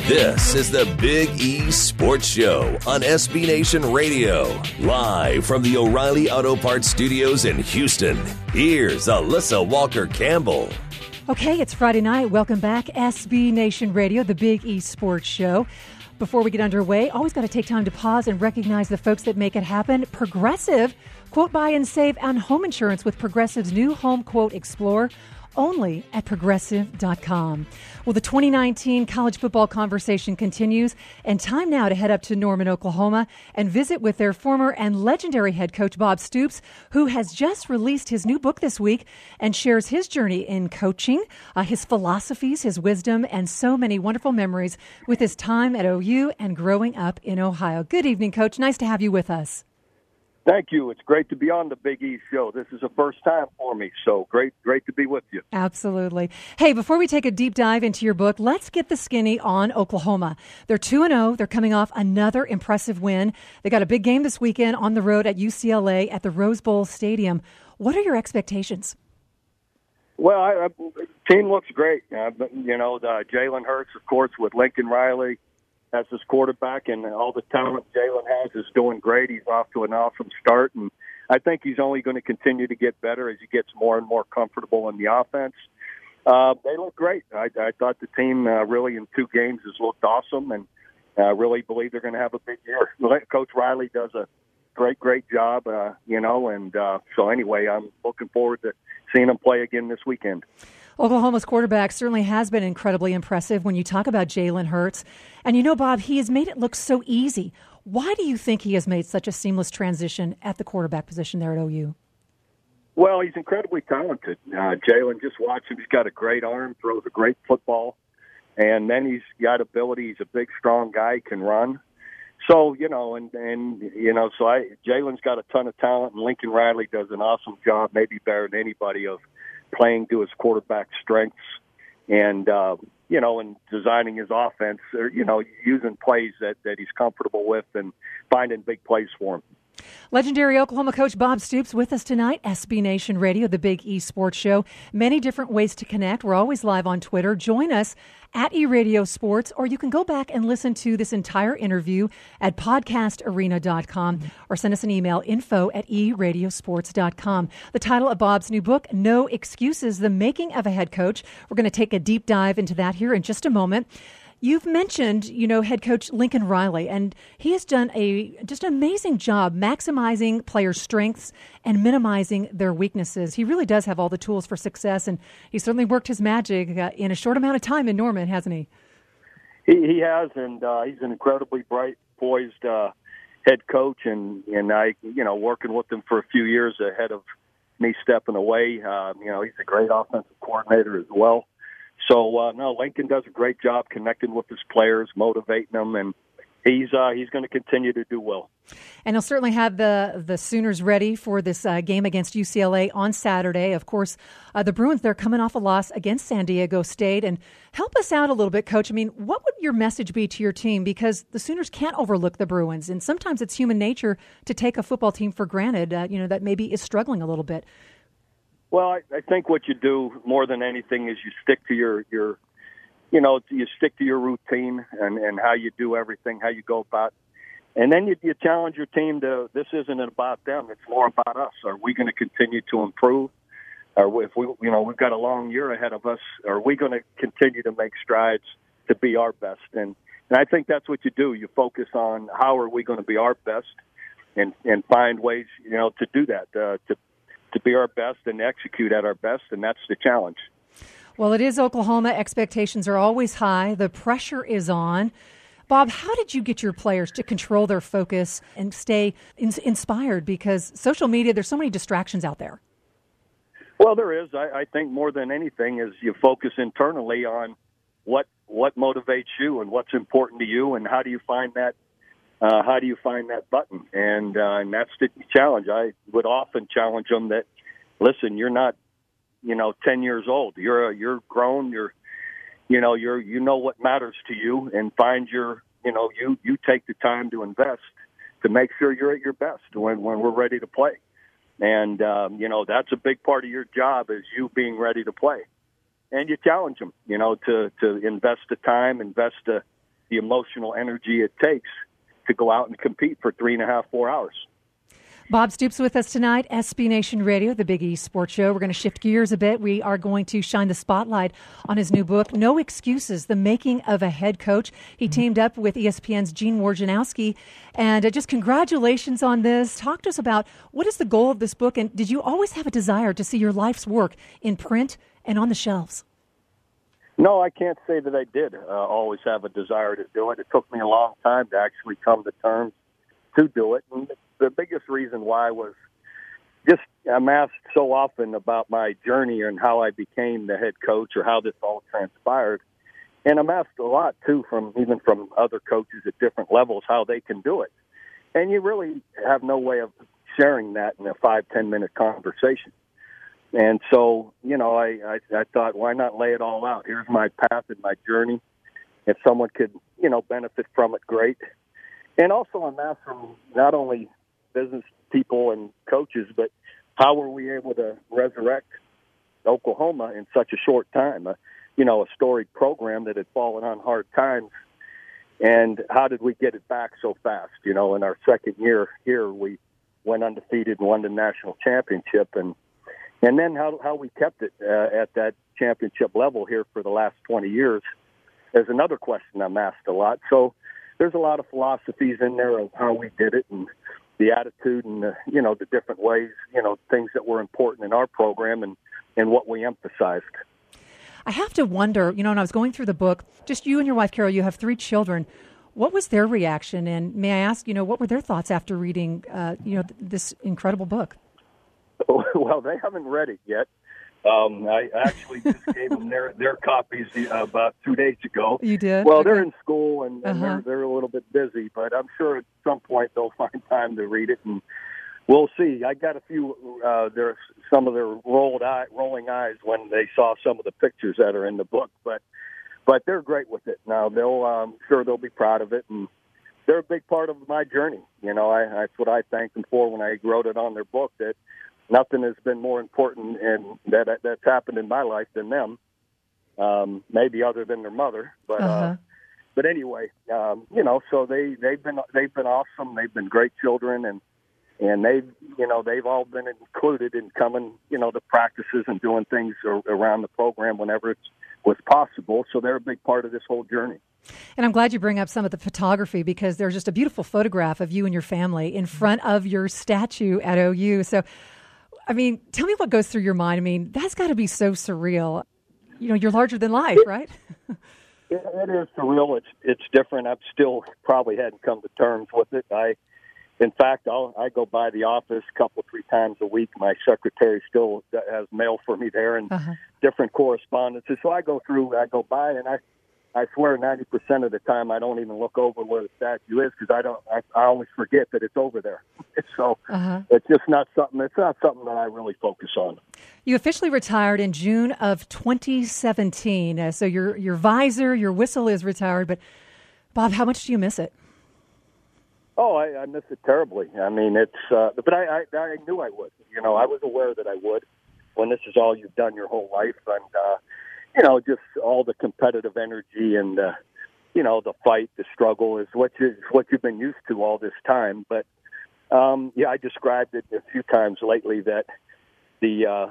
This is the Big E Sports Show on SB Nation Radio. Live from the O'Reilly Auto Parts Studios in Houston. Here's Alyssa Walker-Campbell. Okay, it's Friday night. Welcome back, SB Nation Radio, the Big E Sports Show. Before we get underway, always got to take time to pause and recognize the folks that make it happen. Progressive, quote, buy and save on home insurance with Progressive's new Home Quote Explorer, only at Progressive.com. Well, the 2019 college football conversation continues, and time now to head up to Norman, Oklahoma, and visit with their former and legendary head coach, Bob Stoops, who has just released his new book this week and shares his journey in coaching, his philosophies, his wisdom, and so many wonderful memories with his time at OU and growing up in Ohio. Good evening, Coach. Nice to have you with us. Thank you. It's great to be on the Big E Show. This is a first time for me, so great to be with you. Absolutely. Hey, before we take a deep dive into your book, let's get the skinny on Oklahoma. They're 2-0. They're coming off another impressive win. They got a big game this weekend on the road at UCLA at the Rose Bowl Stadium. What are your expectations? Well, team looks great. Jalen Hurts, of course, with Lincoln Riley as his quarterback, and all the talent Jalen has is doing great. He's off to an awesome start, and I think he's only going to continue to get better as he gets more and more comfortable in the offense. They look great. I thought the team really in 2 games has looked awesome, and I really believe they're going to have a big year. Coach Riley does a great job, so anyway, I'm looking forward to seeing him play again this weekend. Oklahoma's quarterback certainly has been incredibly impressive when you talk about Jalen Hurts. And you know, Bob, he has made it look so easy. Why do you think he has made such a seamless transition at the quarterback position there at OU? Well, he's incredibly talented. Jalen, just watch him. He's got a great arm, throws a great football, and then he's got ability. He's a big, strong guy, can run. So, Jalen's got a ton of talent, and Lincoln Riley does an awesome job, maybe better than anybody, of playing to his quarterback's strengths and, and designing his offense, or, using plays that he's comfortable with and finding big plays for him. Legendary Oklahoma coach Bob Stoops with us tonight, SB Nation Radio, the Big E Sports Show. Many different ways to connect. We're always live on Twitter. Join us at eRadio Sports, or you can go back and listen to this entire interview at podcastarena.com or send us an email, info@eradiosports.com. The title of Bob's new book, No Excuses, The Making of a Head Coach. We're going to take a deep dive into that here in just a moment. You've mentioned, head coach Lincoln Riley, and he has done just an amazing job maximizing players' strengths and minimizing their weaknesses. He really does have all the tools for success, and he certainly worked his magic in a short amount of time in Norman, hasn't he? He has, and he's an incredibly bright, poised head coach, and I, working with him for a few years ahead of me stepping away. He's a great offensive coordinator as well. So, Lincoln does a great job connecting with his players, motivating them, and he's going to continue to do well. And he'll certainly have the Sooners ready for this game against UCLA on Saturday. Of course, the Bruins, they're coming off a loss against San Diego State. And help us out a little bit, Coach. I mean, what would your message be to your team? Because the Sooners can't overlook the Bruins, and sometimes it's human nature to take a football team for granted, that maybe is struggling a little bit. Well, I think what you do more than anything is you stick to your routine and how you do everything, how you go about. And then you challenge your team to, this isn't about them, it's more about us. Are we going to continue to improve? Or if we've got a long year ahead of us, are we going to continue to make strides to be our best? And I think that's what you do. You focus on how are we going to be our best and find ways, to do that, to be our best and execute at our best, and that's the challenge. Well, it is Oklahoma. Expectations are always high. The pressure is on. Bob, how did you get your players to control their focus and stay inspired? Because social media, there's so many distractions out there. Well, there is. I think more than anything is you focus internally on what motivates you and what's important to you, and how do you find that button? And that's the challenge. I would often challenge them that, listen, you're not, 10 years old. You're grown. You're what matters to you, and find you take the time to invest to make sure you're at your best when we're ready to play. And, that's a big part of your job, is you being ready to play. And you challenge them, to invest the time, invest the the emotional energy it takes to go out and compete for 3.5, 4 hours. Bob Stoops with us tonight, SB Nation Radio, the Big East Sports Show. We're going to shift gears a bit. We are going to shine the spotlight on his new book, No Excuses, The Making of a Head Coach. He teamed up with ESPN's Gene Wojnarowski. And just congratulations on this. Talk to us about what is the goal of this book, and did you always have a desire to see your life's work in print and on the shelves? No, I can't say that I did always have a desire to do it. It took me a long time to actually come to terms to do it. And the biggest reason why was just I'm asked so often about my journey and how I became the head coach or how this all transpired. And I'm asked a lot, too, even from other coaches at different levels, how they can do it. And you really have no way of sharing that in a 5-10 minute conversation. And so, I thought, why not lay it all out? Here's my path and my journey. If someone could, benefit from it, great. And also I'm asked from not only business people and coaches, but how were we able to resurrect Oklahoma in such a short time? A storied program that had fallen on hard times. And how did we get it back so fast? In our second year here, we went undefeated and won the national championship. And then how we kept it at that championship level here for the last 20 years is another question I'm asked a lot. So there's a lot of philosophies in there of how we did it and the attitude and, the different ways, things that were important in our program and what we emphasized. I have to wonder, when I was going through the book, just you and your wife, Carol, you have 3 children. What was their reaction? And may I ask, what were their thoughts after reading, this incredible book? Well, they haven't read it yet. I actually just gave them their copies about 2 days ago. You did? Well, okay. They're in school and they're a little bit busy, but I'm sure at some point they'll find time to read it, and we'll see. I got a few. Some of their rolling eyes when they saw some of the pictures that are in the book, but they're great with it. Now I'm sure they'll be proud of it, and they're a big part of my journey. That's what I thank them for when I wrote it on their book, that nothing has been more important and that's happened in my life than them, maybe other than their mother. But anyway, so they've been awesome. They've been great children, and they've all been included in coming, to practices and doing things around the program whenever it was possible. So they're a big part of this whole journey. And I'm glad you bring up some of the photography, because there's just a beautiful photograph of you and your family in front of your statue at OU. So, tell me what goes through your mind. That's got to be so surreal. You're larger than life, right? It is surreal. It's different. I still probably hadn't come to terms with it. In fact, I go by the office a couple, 3 times a week. My secretary still has mail for me there and different correspondences. So I go by, and I swear 90% of the time I don't even look over where the statue is, because I always forget that it's over there. So it's just not something. It's not something that I really focus on. You officially retired in June of 2017. So your visor, your whistle is retired. But Bob, how much do you miss it? Oh, I miss it terribly. It's but I knew I would. I was aware that I would, when this is all you've done your whole life, and just all the competitive energy and the fight, the struggle is what you've been used to all this time. But I described it a few times lately that the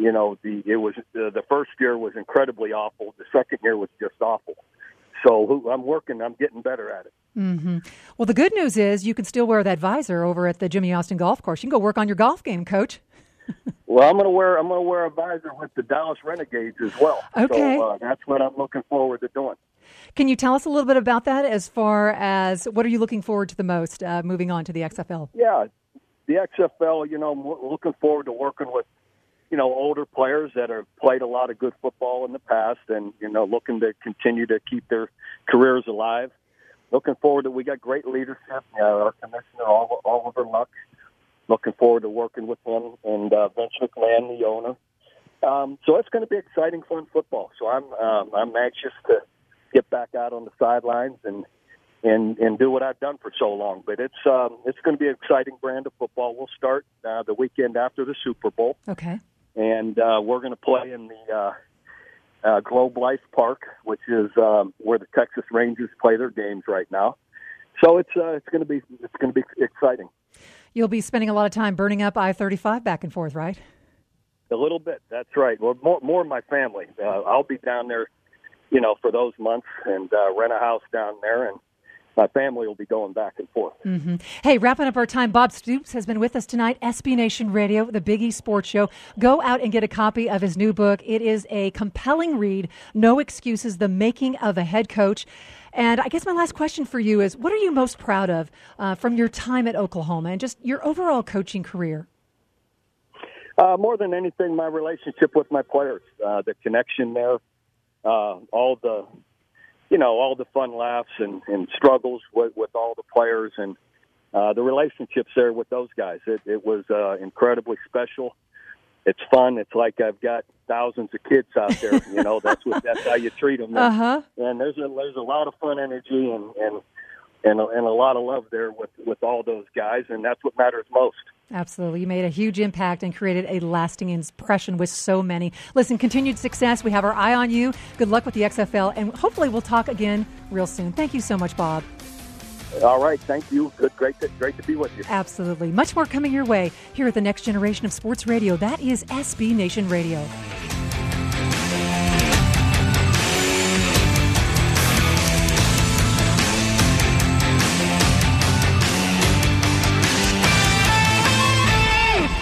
first year was incredibly awful. The second year was just awful. So I'm getting better at it. Mm-hmm. Well, the good news is you can still wear that visor over at the Jimmy Austin Golf Course. You can go work on your golf game, Coach. Well, I'm going to wear a visor with the Dallas Renegades as well. Okay. So that's what I'm looking forward to doing. Can you tell us a little bit about that, as far as what are you looking forward to the most moving on to the XFL? Yeah, the XFL, I'm looking forward to working with, older players that have played a lot of good football in the past and, looking to continue to keep their careers alive. Looking forward to, we got great leadership. Our commissioner, Oliver Luck. Looking forward to working with him and Vince McMahon, the owner. So it's going to be exciting, fun football. So I'm anxious to get back out on the sidelines and do what I've done for so long. But it's going to be an exciting brand of football. We'll start the weekend after the Super Bowl. Okay. And we're going to play in Globe Life Park, which is where the Texas Rangers play their games right now. So it's going to be exciting. You'll be spending a lot of time burning up I-35 back and forth, right? A little bit, that's right. Well, more my family. I'll be down there, for those months and rent a house down there, and my family will be going back and forth. Mm-hmm. Hey, wrapping up our time, Bob Stoops has been with us tonight, SB Nation Radio, the Big E Sports Show. Go out and get a copy of his new book. It is a compelling read, No Excuses, The Making of a Head Coach. And I guess my last question for you is, what are you most proud of from your time at Oklahoma and just your overall coaching career? More than anything, my relationship with my players, the connection there, all the fun laughs and struggles with all the players, and the relationships there with those guys. It was incredibly special. It's fun. It's like I've got thousands of kids out there. That's how you treat them. Uh-huh. And there's a lot of fun energy and a lot of love there with all those guys, and that's what matters most. Absolutely. You made a huge impact and created a lasting impression with so many. Listen, continued success. We have our eye on you. Good luck with the XFL, and hopefully we'll talk again real soon. Thank you so much, Bob. All right. Thank you. Great to be with you. Absolutely. Much more coming your way here at the next generation of sports radio. That is SB Nation Radio.